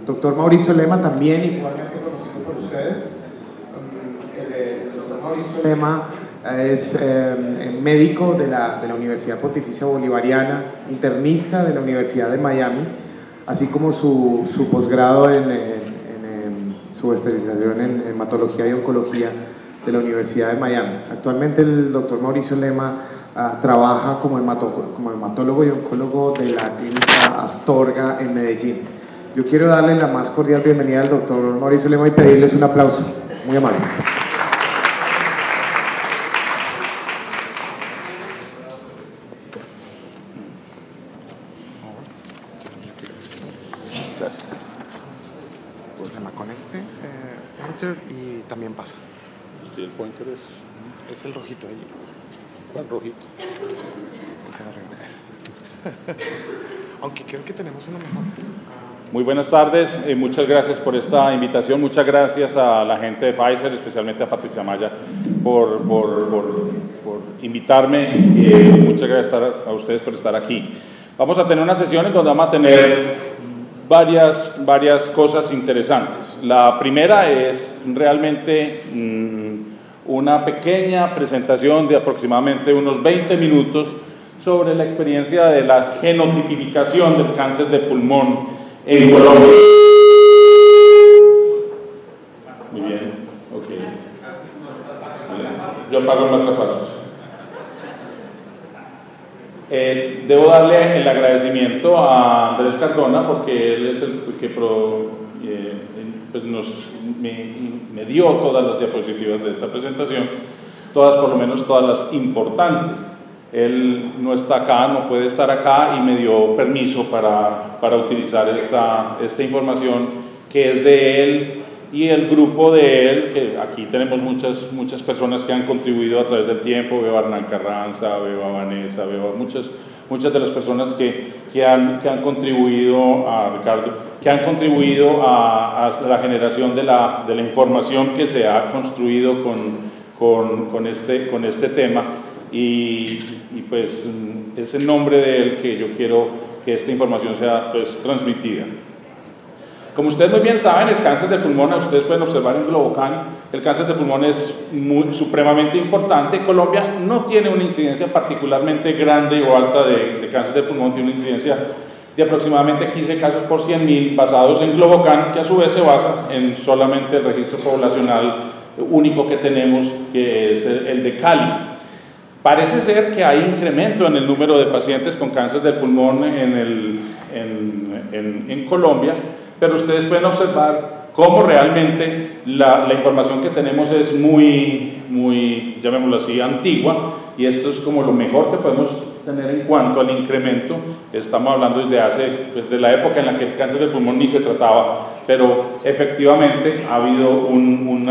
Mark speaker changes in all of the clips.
Speaker 1: doctor Mauricio Lema, también igualmente conocido por ustedes. El doctor Mauricio Lema es médico de la Universidad Pontificia Bolivariana, internista de la Universidad de Miami, así como su posgrado su especialización en hematología y oncología de la Universidad de Miami. Actualmente el doctor Mauricio Lema trabaja como hematólogo y oncólogo de la clínica Astorga en Medellín. Yo quiero darle la más cordial bienvenida al doctor Mauricio Lema y pedirles un aplauso. Muy amable. Con este pointer y también pasa.
Speaker 2: Sí, el pointer
Speaker 1: es el rojito ahí.
Speaker 2: ¿Cuál rojito?
Speaker 1: Ese de arriba, ese. Aunque creo que tenemos uno mejor.
Speaker 2: Muy buenas tardes, muchas gracias por esta invitación, muchas gracias a la gente de Pfizer, especialmente a Patricia Maya por invitarme, muchas gracias a ustedes por estar aquí. Vamos a tener una sesión en donde vamos a tener varias cosas interesantes. La primera es realmente una pequeña presentación de aproximadamente unos 20 minutos sobre la experiencia de la genotipificación del cáncer de pulmón en Colombia. Muy bien, ok. Yo apago el marcapasos. Debo darle el agradecimiento a Andrés Cardona porque él es el que pues me dio todas las diapositivas de esta presentación, por lo menos todas las importantes. Él no está acá, no puede estar acá y me dio permiso para utilizar esta información que es de él y el grupo de él, que aquí tenemos muchas personas que han contribuido a través del tiempo. Veo a Hernán Carranza, veo a Vanessa, veo a muchas de las personas que han contribuido, a Ricardo, que han contribuido a la generación de la información que se ha construido con este tema. Y pues es en nombre de él que yo quiero que esta información sea pues transmitida. Como ustedes muy bien saben, el cáncer de pulmón, ustedes pueden observar en Globocan, el cáncer de pulmón es supremamente importante. Colombia no tiene una incidencia particularmente grande o alta de cáncer de pulmón, tiene una incidencia de aproximadamente 15 casos por 100.000 basados en Globocan, que a su vez se basa en solamente el registro poblacional único que tenemos, que es el de Cali. Parece ser que hay incremento en el número de pacientes con cáncer de pulmón en Colombia, pero ustedes pueden observar cómo realmente la información que tenemos es muy, llamémoslo así, antigua, y esto es como lo mejor que podemos tener en cuanto al incremento. Estamos hablando desde la época en la que el cáncer de pulmón ni se trataba, pero efectivamente ha habido un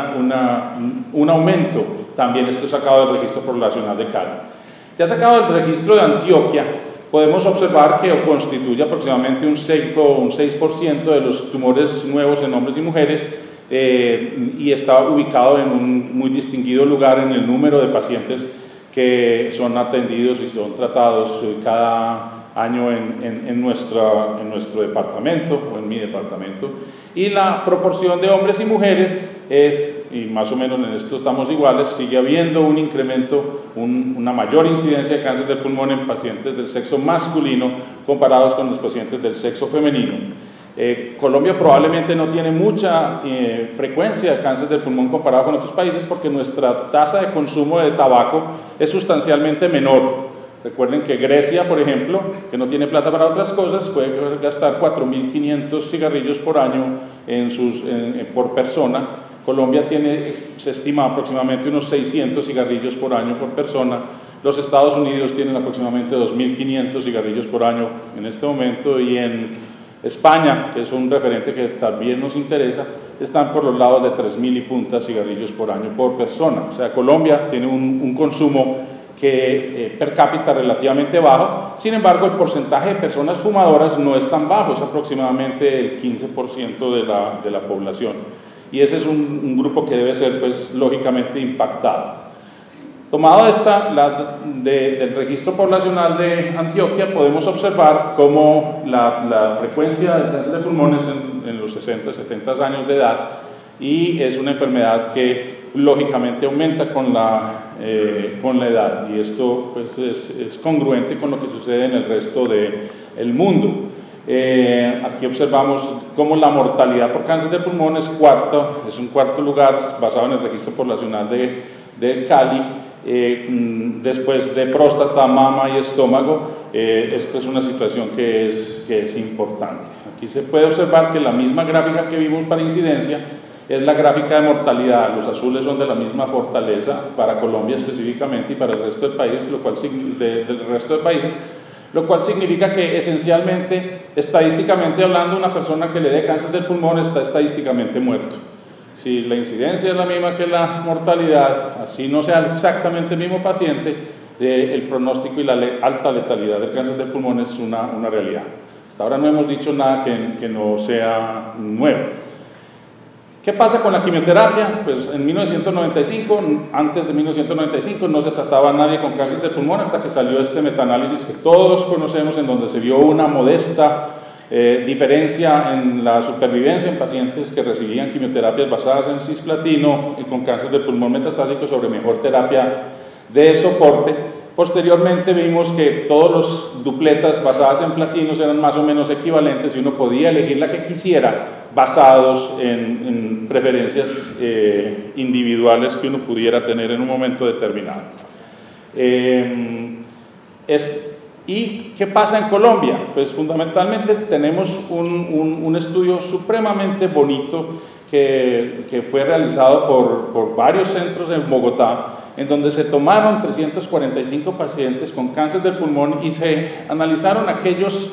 Speaker 2: aumento. También esto sacado del registro poblacional de Cali. Ya sacado del registro de Antioquia, podemos observar que constituye aproximadamente un 6% de los tumores nuevos en hombres y mujeres, y está ubicado en un muy distinguido lugar en el número de pacientes que son atendidos y son tratados cada año en nuestro departamento o en mi departamento. Y la proporción de hombres y mujeres y más o menos en esto estamos iguales, sigue habiendo un incremento, una mayor incidencia de cáncer de pulmón en pacientes del sexo masculino comparados con los pacientes del sexo femenino. Colombia probablemente no tiene mucha frecuencia de cáncer de pulmón comparado con otros países porque nuestra tasa de consumo de tabaco es sustancialmente menor. Recuerden que Grecia, por ejemplo, que no tiene plata para otras cosas, puede gastar 4.500 cigarrillos por año por persona. Colombia se estima aproximadamente unos 600 cigarrillos por año por persona. Los Estados Unidos tienen aproximadamente 2.500 cigarrillos por año en este momento, y en España, que es un referente que también nos interesa, están por los lados de 3.000 y punta cigarrillos por año por persona. O sea, Colombia tiene un consumo per cápita relativamente bajo. Sin embargo, el porcentaje de personas fumadoras no es tan bajo, es aproximadamente el 15% de la población. Y ese es un grupo que debe ser, pues, lógicamente impactado. Tomado del registro poblacional de Antioquia, podemos observar cómo la frecuencia del cáncer de pulmones en los 60, 70 años de edad, y es una enfermedad que lógicamente aumenta con la edad, y esto pues, es congruente con lo que sucede en el resto del mundo. Aquí observamos cómo la mortalidad por cáncer de pulmón es un cuarto lugar basado en el registro poblacional de Cali, después de próstata, mama y estómago. Esta es una situación que es importante. Aquí se puede observar que la misma gráfica que vimos para incidencia es la gráfica de mortalidad. Los azules son de la misma fortaleza para Colombia específicamente y para el resto del país, del resto de países, lo cual significa que esencialmente, estadísticamente hablando, una persona que le dé cáncer del pulmón está estadísticamente muerto. Si la incidencia es la misma que la mortalidad, así no sea exactamente el mismo paciente, el pronóstico y la alta letalidad del cáncer del pulmón es una realidad. Hasta ahora no hemos dicho nada que no sea nuevo. ¿Qué pasa con la quimioterapia? Pues en 1995, antes de 1995, no se trataba a nadie con cáncer de pulmón hasta que salió este metaanálisis que todos conocemos, en donde se vio una modesta diferencia en la supervivencia en pacientes que recibían quimioterapias basadas en cisplatino y con cáncer de pulmón metastásico sobre mejor terapia de soporte. Posteriormente vimos que todos los dupletas basadas en platinos eran más o menos equivalentes y uno podía elegir la que quisiera, basados en preferencias individuales que uno pudiera tener en un momento determinado. ¿Y qué pasa en Colombia? Pues fundamentalmente tenemos un estudio supremamente bonito que fue realizado por varios centros en Bogotá, en donde se tomaron 345 pacientes con cáncer del pulmón y se analizaron aquellos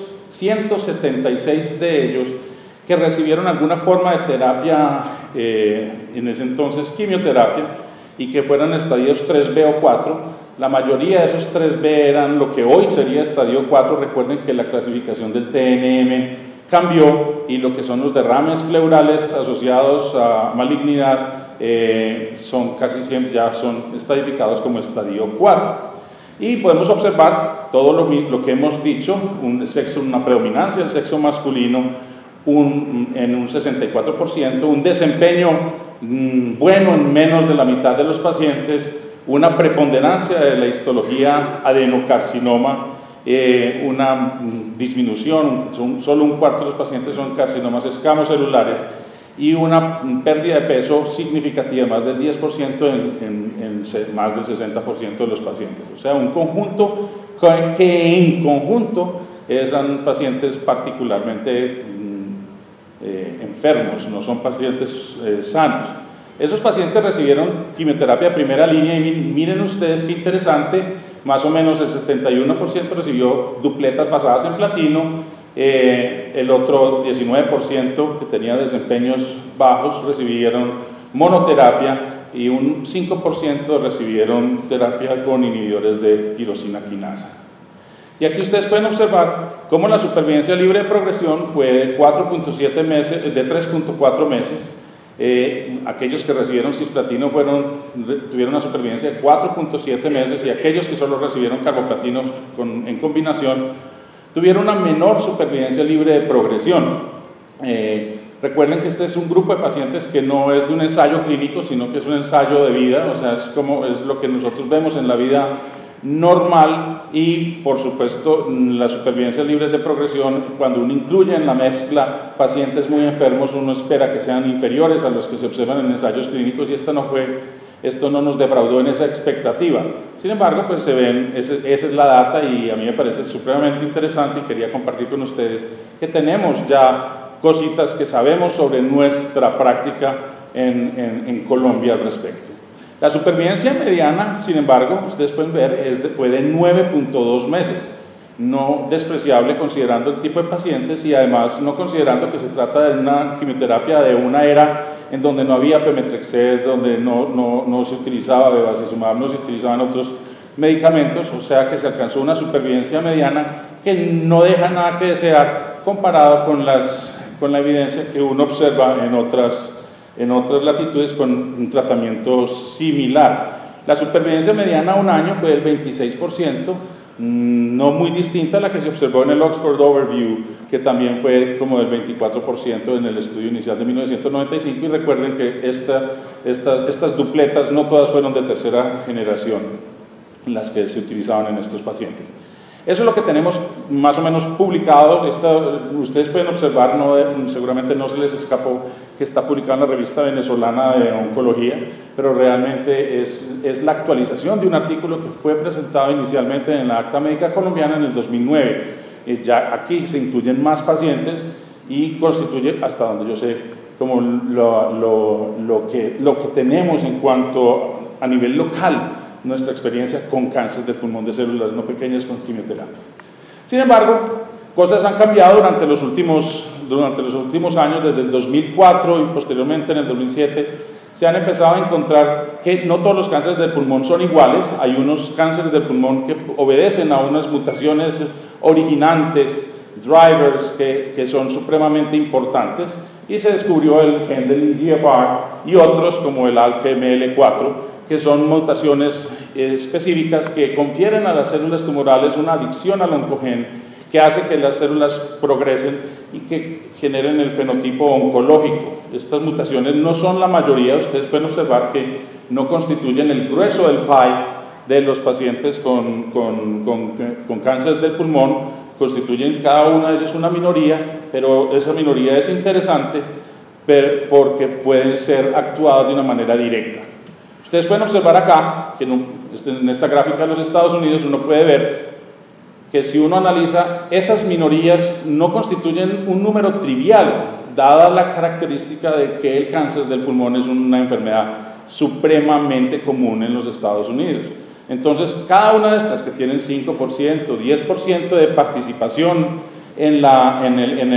Speaker 2: 176 de ellos que recibieron alguna forma de terapia, en ese entonces quimioterapia, y que fueran estadios 3B o 4. La mayoría de esos 3B eran lo que hoy sería estadio 4. Recuerden que la clasificación del TNM cambió y lo que son los derrames pleurales asociados a malignidad son casi siempre ya son estadificados como estadio 4. Y podemos observar todo lo que hemos dicho, una predominancia del sexo masculino en un 64%, un desempeño bueno en menos de la mitad de los pacientes, una preponderancia de la histología adenocarcinoma, una disminución, solo un cuarto de los pacientes son carcinomas escamocelulares, y una pérdida de peso significativa, más del 10% en más del 60% de los pacientes. O sea, un conjunto que en conjunto eran pacientes particularmente enfermos, no son pacientes sanos. Esos pacientes recibieron quimioterapia de primera línea y miren ustedes qué interesante, más o menos el 71% recibió dupletas basadas en platino, el otro 19% que tenía desempeños bajos recibieron monoterapia y un 5% recibieron terapia con inhibidores de tirosina quinasa. Y aquí ustedes pueden observar cómo la supervivencia libre de progresión fue de 4.7 meses, de 3.4 meses. Aquellos que recibieron cisplatino tuvieron una supervivencia de 4.7 meses y aquellos que solo recibieron carboplatino en combinación tuvieron una menor supervivencia libre de progresión. Recuerden que este es un grupo de pacientes que no es de un ensayo clínico, sino que es un ensayo de vida, o sea, es lo que nosotros vemos en la vida normal, y por supuesto la supervivencia libre de progresión, cuando uno incluye en la mezcla pacientes muy enfermos, uno espera que sean inferiores a los que se observan en ensayos clínicos, y esto no nos defraudó en esa expectativa. Sin embargo, pues se ven, esa es la data, y a mí me parece supremamente interesante, y quería compartir con ustedes que tenemos ya cositas que sabemos sobre nuestra práctica en Colombia al respecto. La supervivencia mediana, sin embargo, ustedes pueden ver, fue de 9.2 meses, no despreciable considerando el tipo de pacientes, y además no considerando que se trata de una quimioterapia de una era en donde no había pemetrexed, donde no se utilizaba bevacizumab, no se utilizaban otros medicamentos, o sea que se alcanzó una supervivencia mediana que no deja nada que desear comparado con la evidencia que uno observa en otras latitudes con un tratamiento similar. La supervivencia mediana a un año fue del 26%, no muy distinta a la que se observó en el Oxford Overview, que también fue como del 24% en el estudio inicial de 1995, y recuerden que estas dupletas no todas fueron de tercera generación las que se utilizaban en estos pacientes. Eso es lo que tenemos más o menos publicado. Ustedes pueden observar, seguramente no se les escapó, que está publicado en la revista venezolana de oncología, pero realmente es la actualización de un artículo que fue presentado inicialmente en la Acta Médica Colombiana en el 2009. Ya aquí se incluyen más pacientes y constituye, hasta donde yo sé, como lo que tenemos en cuanto a nivel local, nuestra experiencia con cáncer de pulmón de células no pequeñas con quimioterapias. Sin embargo, cosas han cambiado durante los últimos años, desde el 2004 y posteriormente en el 2007, se han empezado a encontrar que no todos los cánceres del pulmón son iguales. Hay unos cánceres del pulmón que obedecen a unas mutaciones originantes, drivers, que son supremamente importantes, y se descubrió el gen del EGFR y otros como el ALK-ML4, que son mutaciones específicas que confieren a las células tumorales una adicción al oncogen que hace que las células progresen y que generen el fenotipo oncológico. Estas mutaciones no son la mayoría, ustedes pueden observar que no constituyen el grueso del pie de los pacientes con cáncer del pulmón, constituyen cada una de ellos una minoría, pero esa minoría es interesante porque pueden ser actuadas de una manera directa. Ustedes pueden observar acá, que en esta gráfica de los Estados Unidos uno puede ver que si uno analiza, esas minorías no constituyen un número trivial, dada la característica de que el cáncer del pulmón es una enfermedad supremamente común en los Estados Unidos. Entonces, cada una de estas que tienen 5%, 10% de participación en la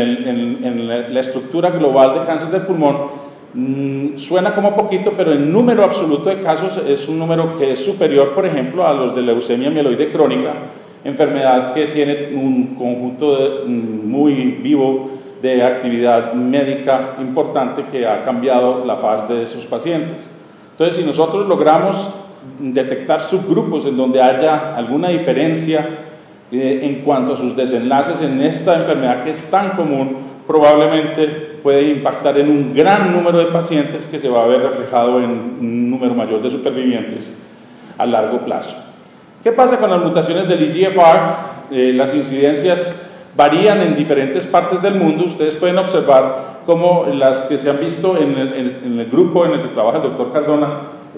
Speaker 2: estructura global de cáncer del pulmón, suena como poquito, pero en número absoluto de casos es un número que es superior, por ejemplo, a los de leucemia mieloide crónica, enfermedad que tiene un conjunto muy vivo de actividad médica importante que ha cambiado la faz de esos pacientes. Entonces, si nosotros logramos detectar subgrupos en donde haya alguna diferencia en cuanto a sus desenlaces en esta enfermedad que es tan común, probablemente puede impactar en un gran número de pacientes que se va a ver reflejado en un número mayor de supervivientes a largo plazo. ¿Qué pasa con las mutaciones del EGFR? Las incidencias varían en diferentes partes del mundo. Ustedes pueden observar cómo las que se han visto en el grupo en el que trabaja el doctor Cardona,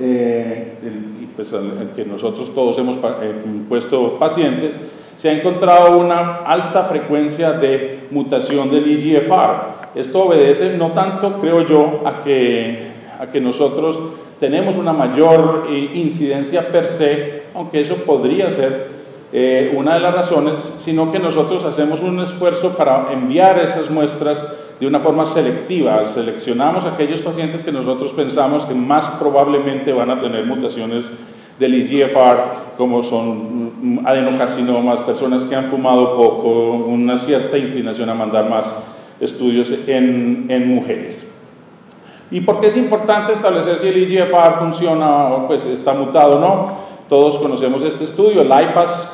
Speaker 2: y pues el que nosotros todos hemos puesto pacientes, se ha encontrado una alta frecuencia de mutación del EGFR. Esto obedece no tanto, creo yo, a que nosotros tenemos una mayor incidencia per se, aunque eso podría ser una de las razones, sino que nosotros hacemos un esfuerzo para enviar esas muestras de una forma selectiva. Seleccionamos aquellos pacientes que nosotros pensamos que más probablemente van a tener mutaciones del EGFR, como son adenocarcinomas, personas que han fumado poco, una cierta inclinación a mandar más estudios en mujeres. ¿Y por qué es importante establecer si el EGFR funciona o pues está mutado o no? Todos conocemos este estudio, el IPAS,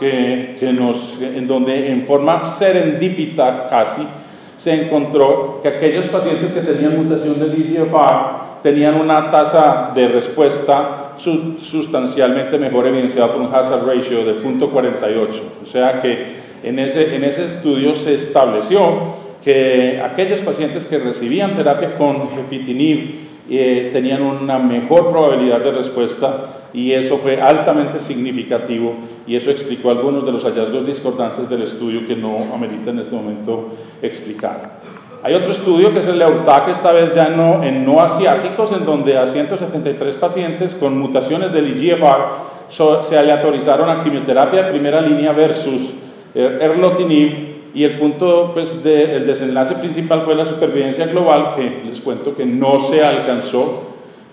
Speaker 2: en donde en forma serendípita casi se encontró que aquellos pacientes que tenían mutación del EGFR tenían una tasa de respuesta sustancialmente mejor, evidenciada por un hazard ratio de 0.48. O sea que en ese estudio se estableció que aquellos pacientes que recibían terapia con gefitinib tenían una mejor probabilidad de respuesta, y eso fue altamente significativo, y eso explicó algunos de los hallazgos discordantes del estudio que no amerita en este momento explicar. Hay otro estudio que es el EURTAC, esta vez ya en no asiáticos, en donde a 173 pacientes con mutaciones del EGFR se aleatorizaron a quimioterapia de primera línea versus erlotinib, y el punto el desenlace principal fue la supervivencia global, que les cuento que no se alcanzó.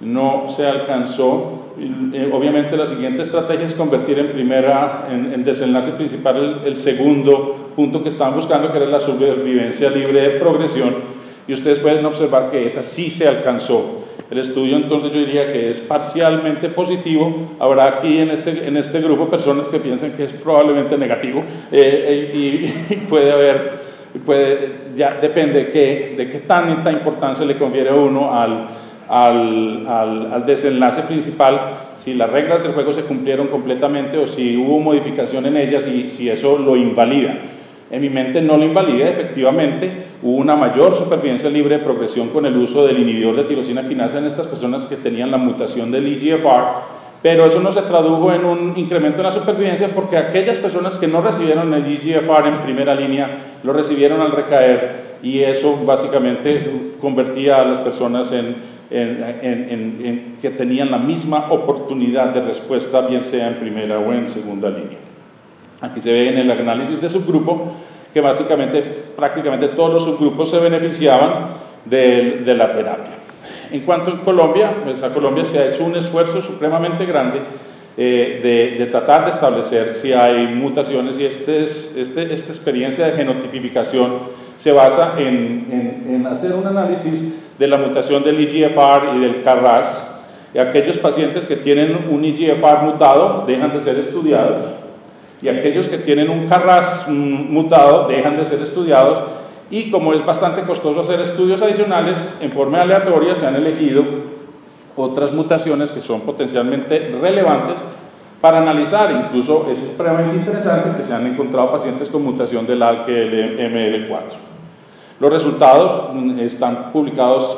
Speaker 2: Obviamente la siguiente estrategia es convertir en desenlace principal el segundo punto que estaban buscando, que era la supervivencia libre de progresión, y ustedes pueden observar que esa sí se alcanzó. El estudio, entonces, yo diría que es parcialmente positivo. Habrá aquí en este grupo personas que piensan que es probablemente negativo, y ya depende de qué tanta importancia le confiere a uno al desenlace principal, si las reglas del juego se cumplieron completamente o si hubo modificación en ellas y si eso lo invalida. En mi mente no lo invalida, efectivamente hubo una mayor supervivencia libre de progresión con el uso del inhibidor de tirosina quinasa en estas personas que tenían la mutación del EGFR, pero eso no se tradujo en un incremento en la supervivencia porque aquellas personas que no recibieron el EGFR en primera línea lo recibieron al recaer, y eso básicamente convertía a las personas en que tenían la misma oportunidad de respuesta, bien sea en primera o en segunda línea. Aquí se ve en el análisis de subgrupo que básicamente prácticamente todos los subgrupos se beneficiaban de la terapia. En cuanto a Colombia, pues a Colombia se ha hecho un esfuerzo supremamente grande de tratar de establecer si hay mutaciones, y esta experiencia de genotipificación se basa en hacer un análisis de la mutación del EGFR y del KRAS. Y aquellos pacientes que tienen un EGFR mutado dejan de ser estudiados, y aquellos que tienen un KRAS mutado dejan de ser estudiados, y como es bastante costoso hacer estudios adicionales, en forma aleatoria se han elegido otras mutaciones que son potencialmente relevantes para analizar. Incluso es supremamente interesante que se han encontrado pacientes con mutación del ALK-ML4. Los resultados están publicados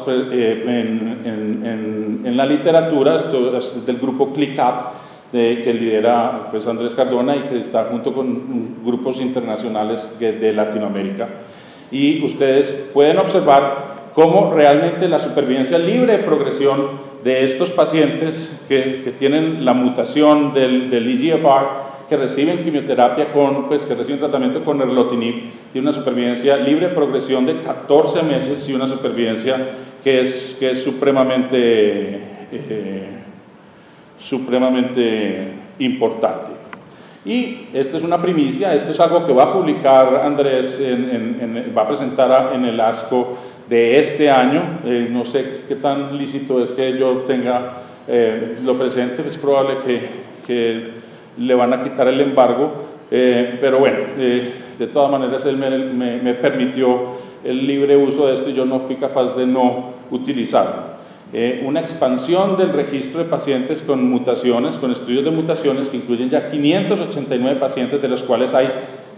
Speaker 2: en la literatura. Esto es del grupo ClickUp, que lidera pues Andrés Cardona y que está junto con grupos internacionales de Latinoamérica. Y ustedes pueden observar cómo realmente la supervivencia libre de progresión de estos pacientes que tienen la mutación del EGFR, que reciben quimioterapia que reciben tratamiento con erlotinib, tiene una supervivencia libre de progresión de 14 meses y una supervivencia que es supremamente importante. Y esto es una primicia, esto es algo que va a publicar Andrés, va a presentar en el ASCO de este año. No sé qué tan lícito es que yo lo presente, es probable que le van a quitar el embargo, pero bueno, de todas maneras él me permitió el libre uso de esto y yo no fui capaz de no utilizarlo. Una expansión del registro de pacientes con mutaciones, con estudios de mutaciones que incluyen ya 589 pacientes, de los cuales hay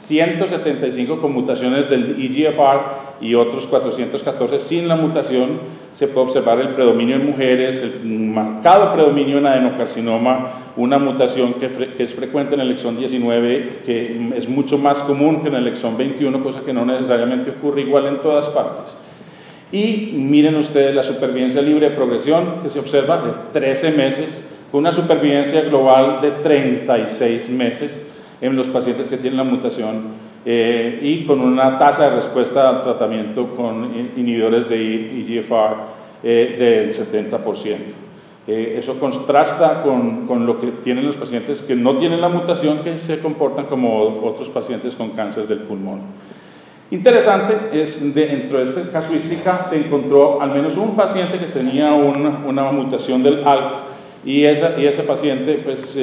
Speaker 2: 175 con mutaciones del EGFR y otros 414 sin la mutación. Se puede observar el predominio en mujeres, el marcado predominio en adenocarcinoma, una mutación que es frecuente en el exón 19, que es mucho más común que en el exón 21, cosa que no necesariamente ocurre igual en todas partes. Y miren ustedes la supervivencia libre de progresión que se observa de 13 meses, con una supervivencia global de 36 meses en los pacientes que tienen la mutación, y con una tasa de respuesta al tratamiento con inhibidores de EGFR del 70%. Eso contrasta con lo que tienen los pacientes que no tienen la mutación, que se comportan como otros pacientes con cáncer del pulmón. Interesante es, dentro de esta casuística se encontró al menos un paciente que tenía una mutación del ALK, y ese paciente, pues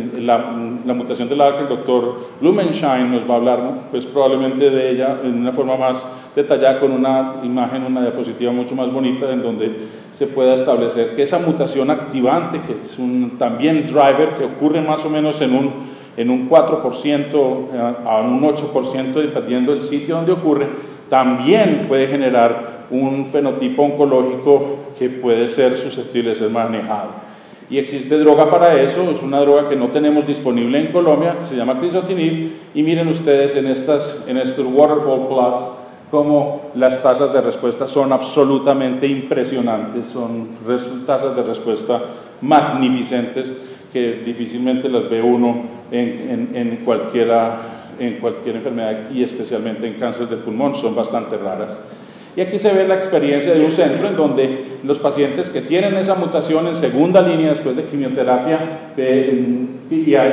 Speaker 2: la mutación del ALK, el doctor Blumenschein nos va a hablar, pues probablemente de ella en una forma más detallada, con una imagen, una diapositiva mucho más bonita, en donde se pueda establecer que esa mutación activante, que es también driver, que ocurre más o menos en un 4% a un 8%, dependiendo del sitio donde ocurre, también puede generar un fenotipo oncológico que puede ser susceptible de ser manejado. Y existe droga para eso, es una droga que no tenemos disponible en Colombia, que se llama crizotinib, y miren ustedes en estos waterfall plots cómo las tasas de respuesta son absolutamente impresionantes, son tasas de respuesta magnificentes que difícilmente las ve uno en cualquier enfermedad, y especialmente en cáncer de pulmón, son bastante raras. Y aquí se ve la experiencia de un centro en donde los pacientes que tienen esa mutación en segunda línea después de quimioterapia, en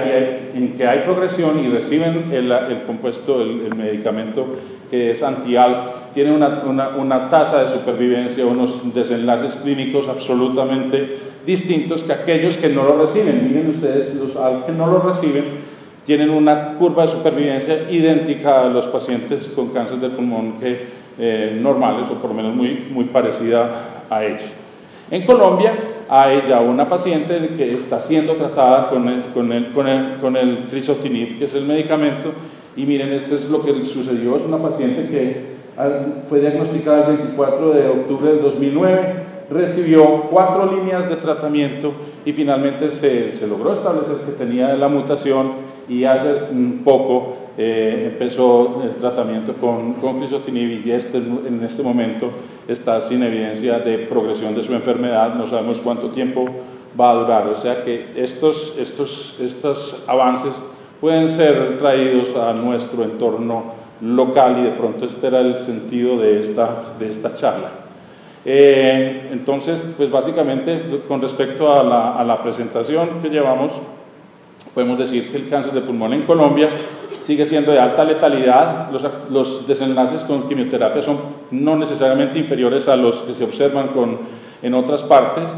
Speaker 2: que hay progresión y reciben el compuesto, el medicamento que es anti-ALK, tiene una tasa de supervivencia, unos desenlaces clínicos absolutamente distintos que aquellos que no lo reciben. Miren ustedes, los que no lo reciben tienen una curva de supervivencia idéntica a los pacientes con cáncer de pulmón normales, o por lo menos muy parecida a ellos. En Colombia hay ya una paciente que está siendo tratada con el crizotinib, que es el medicamento, y miren, esto es lo que sucedió. Es una paciente que fue diagnosticada el 24 de octubre del 2009, recibió 4 líneas de tratamiento y finalmente se logró establecer que tenía la mutación, y hace un poco empezó el tratamiento con crizotinib, y en este momento está sin evidencia de progresión de su enfermedad. No sabemos cuánto tiempo va a durar, o sea que estos avances pueden ser traídos a nuestro entorno local, y de pronto este era el sentido de esta charla. Entonces, pues básicamente con respecto a la presentación que llevamos, podemos decir que el cáncer de pulmón en Colombia sigue siendo de alta letalidad. Los desenlaces con quimioterapia son no necesariamente inferiores a los que se observan en otras partes.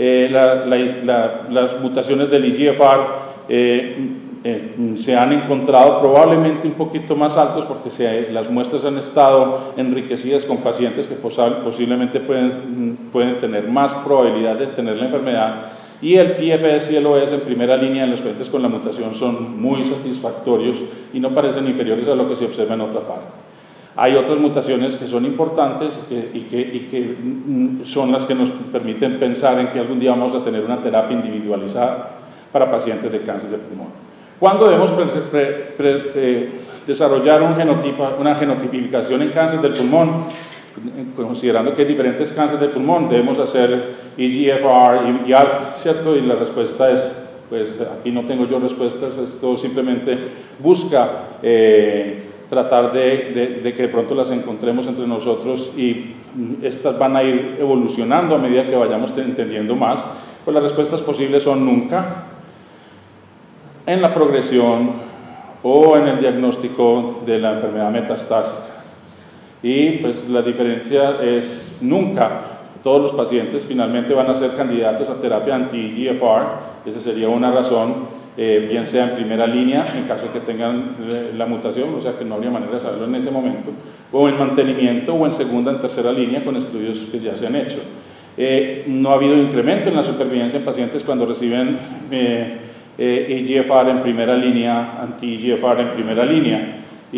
Speaker 2: Las mutaciones del EGFR se han encontrado probablemente un poquito más altos, porque las muestras han estado enriquecidas con pacientes que posiblemente pueden tener más probabilidad de tener la enfermedad, y el PFS y el OS en primera línea en los pacientes con la mutación son muy satisfactorios y no parecen inferiores a lo que se observa en otra parte. Hay otras mutaciones que son importantes y que son las que nos permiten pensar en que algún día vamos a tener una terapia individualizada para pacientes de cáncer de pulmón. ¿Cuándo debemos desarrollar una genotipificación en cáncer del pulmón? Considerando que hay diferentes cánceres de pulmón, debemos hacer EGFR y ALK, ¿cierto? Y la respuesta es, pues aquí no tengo yo respuestas, esto simplemente busca tratar de que de pronto las encontremos entre nosotros, y estas van a ir evolucionando a medida que vayamos entendiendo más. Pues las respuestas posibles son nunca, en la progresión o en el diagnóstico de la enfermedad metastásica. Y pues la diferencia es nunca. Todos los pacientes finalmente van a ser candidatos a terapia anti-EGFR. Esa sería una razón, bien sea en primera línea, en caso de que tengan la mutación, o sea que no habría manera de saberlo en ese momento, o en mantenimiento, o en segunda, en tercera línea, con estudios que ya se han hecho. No ha habido incremento en la supervivencia en pacientes cuando reciben EGFR en primera línea, anti-EGFR en primera línea,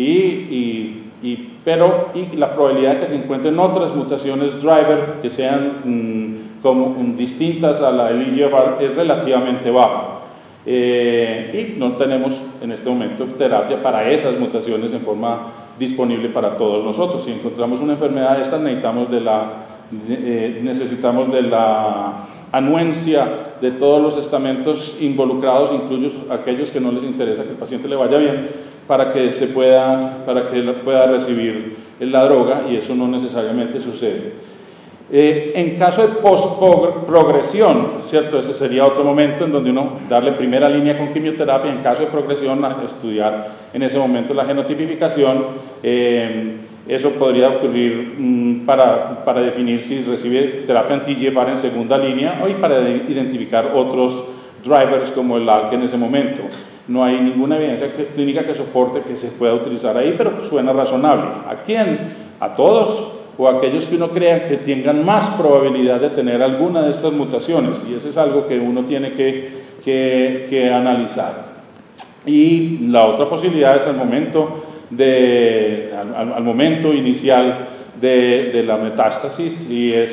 Speaker 2: pero la probabilidad de que se encuentren otras mutaciones driver que sean distintas a la del EGFR es relativamente baja, y no tenemos en este momento terapia para esas mutaciones en forma disponible para todos nosotros. Si encontramos una enfermedad de estas, necesitamos de la anuencia de todos los estamentos involucrados, incluso aquellos que no les interesa que el paciente le vaya bien, para que pueda recibir la droga, y eso no necesariamente sucede. En caso de post-progresión, ¿cierto? Ese sería otro momento en donde uno darle primera línea con quimioterapia. En caso de progresión, estudiar en ese momento la genotipificación. Eso podría ocurrir para definir si recibe terapia anti-EGFR en segunda línea, o para identificar otros drivers como el ALK en ese momento. No hay ninguna evidencia clínica que soporte que se pueda utilizar ahí, pero suena razonable. ¿A quién? A todos, o a aquellos que uno crea que tengan más probabilidad de tener alguna de estas mutaciones, y eso es algo que uno tiene que analizar. Y la otra posibilidad es al momento inicial de la metástasis,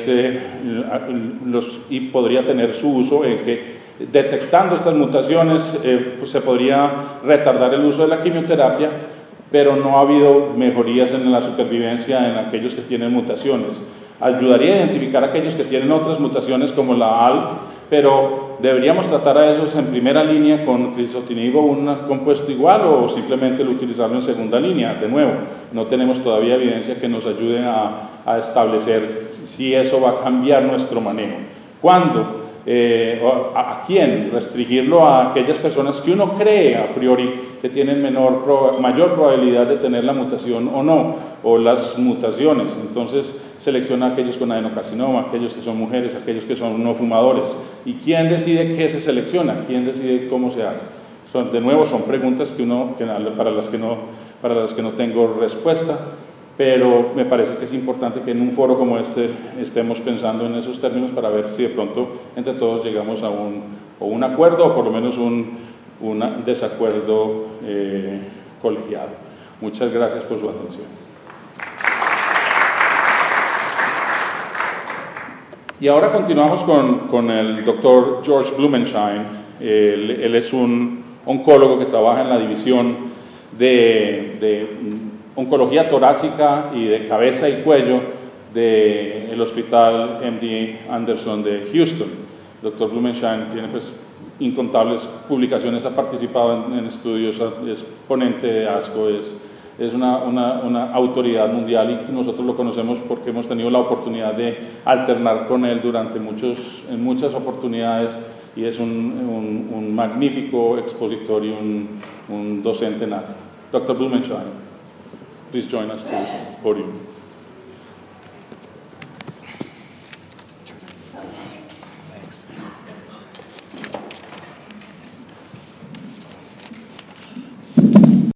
Speaker 2: y podría tener su uso en que, detectando estas mutaciones, pues se podría retardar el uso de la quimioterapia, pero no ha habido mejorías en la supervivencia en aquellos que tienen mutaciones. Ayudaría a identificar a aquellos que tienen otras mutaciones como la ALK, pero deberíamos tratar a esos en primera línea con crizotinib o un compuesto igual, o simplemente utilizarlo en segunda línea. De nuevo, no tenemos todavía evidencia que nos ayude a establecer si eso va a cambiar nuestro manejo. ¿Cuándo? ¿A quién? Restringirlo a aquellas personas que uno cree a priori que tienen mayor probabilidad de tener la mutación o no, o las mutaciones. Entonces selecciona a aquellos con adenocarcinoma, aquellos que son mujeres, aquellos que son no fumadores. ¿Y quién decide qué se selecciona? ¿Quién decide cómo se hace? De nuevo, son preguntas para las que no tengo respuesta, pero me parece que es importante que en un foro como este estemos pensando en esos términos para ver si de pronto entre todos llegamos a un acuerdo o por lo menos un desacuerdo colegiado. Muchas gracias por su atención. Y ahora continuamos con el doctor George Blumenshine. Él es un oncólogo que trabaja en la división de oncología torácica y de cabeza y cuello del Hospital MD Anderson de Houston. El doctor Blumenshine tiene incontables publicaciones, ha participado en estudios, es ponente de ASCO, es una autoridad mundial y nosotros lo conocemos porque hemos tenido la oportunidad de alternar con él en muchas oportunidades y es un magnífico expositor y un docente nato. Dr. Blumenshine, please join us to the podium.